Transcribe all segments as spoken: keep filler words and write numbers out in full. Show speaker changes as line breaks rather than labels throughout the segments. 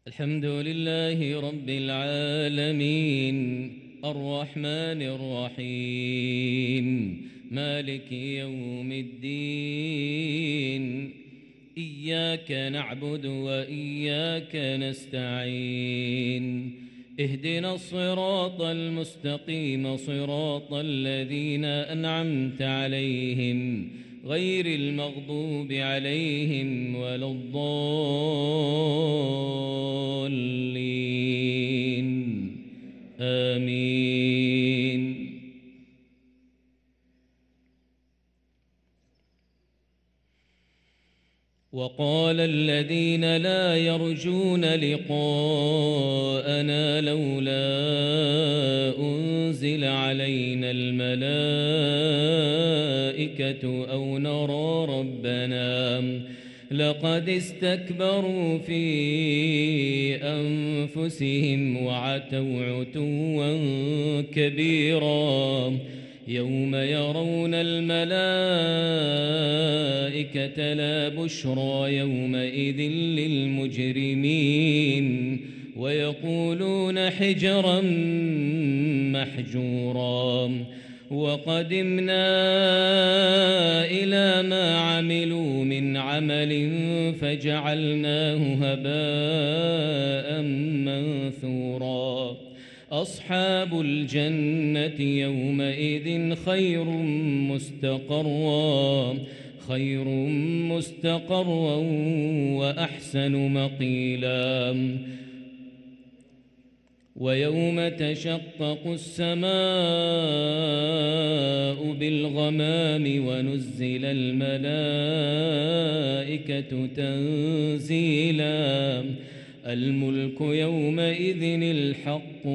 الحمد لله رب العالمين الرحمن الرحيم مالك يوم الدين إياك نعبد وإياك نستعين اهدنا الصراط المستقيم صراط الذين أنعمت عليهم غير المغضوب عليهم ولا الضالين آمين. وقال الذين لا يرجون لقاءنا لولا أنزل علينا الملائكة أو نرى ربنا لقد استكبروا في أنفسهم وعتوا عتوا كبيرا يوم يرون الملائكة لا بشرى يومئذ للمجرمين ويقولون حجرا محجورا وقدمنا إلى ما عملوا من عمل فجعلناه هباء منثورا أصحاب الجنة يومئذ خير مستقرا خير مستقرا وأحسن مقيلا ويوم تشقق السماء بالغمام ونزل الملائكة تنزيلا الملك يومئذ الحق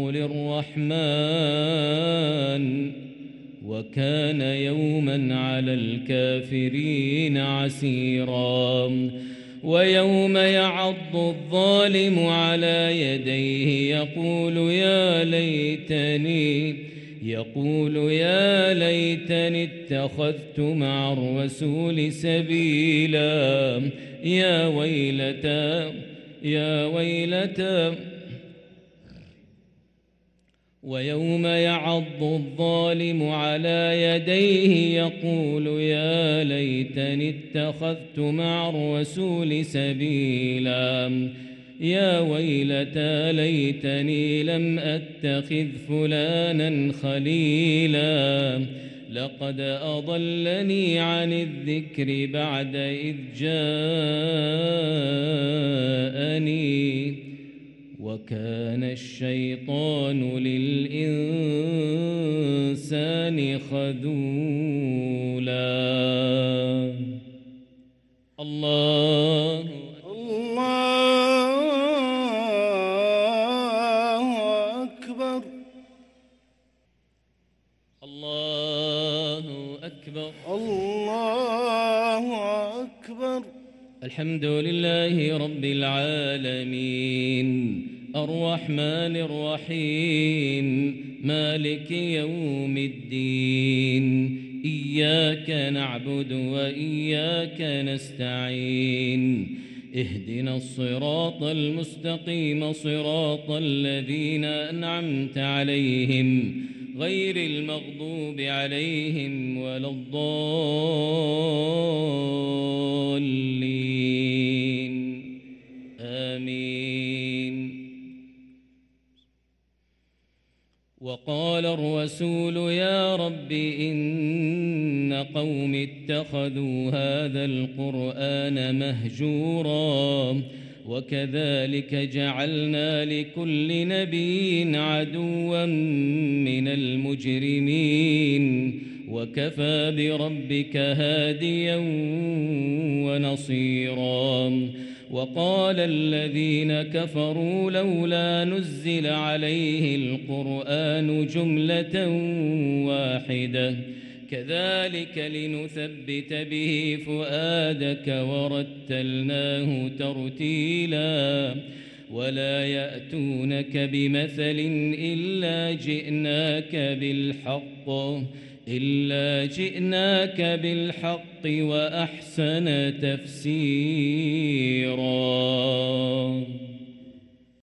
للرحمن وكان يوما على الكافرين عسيرا ويوم يعض الظالم على يديه يقول يا ليتني يقول يا ليتني اتخذت مع الرسول سبيلا يا ويلتى يا ويلتى ويوم يعض الظالم على يديه يقول يا ليتني اتخذت مع الرسول سبيلا يا ويلتى ليتني لم أتخذ فلانا خليلا لقد أضلني عن الذكر بعد إذ جاءني وكان الشيطان للإنسان خذولا. الله
الله أكبر
الله أكبر
الله أكبر.
الحمد لله رب العالمين الرحمن الرحيم مالك يوم الدين إياك نعبد وإياك نستعين اهدنا الصراط المستقيم صراط الذين أنعمت عليهم غير المغضوب عليهم ولا الضالين آمين. وقال الرسول يا رب إن قوم اتخذوا هذا القرآن مهجورا وكذلك جعلنا لكل نبي عدوا من المجرمين وكفى بربك هاديا ونصيرا. وقال الذين كفروا لولا نزل عليه القرآن جملة واحدة كذلك لنثبت به فؤادك ورتلناه ترتيلا ولا يأتونك بمثل إلا جئناك بالحق إلا جئناك بالحق وأحسن تفسيرا.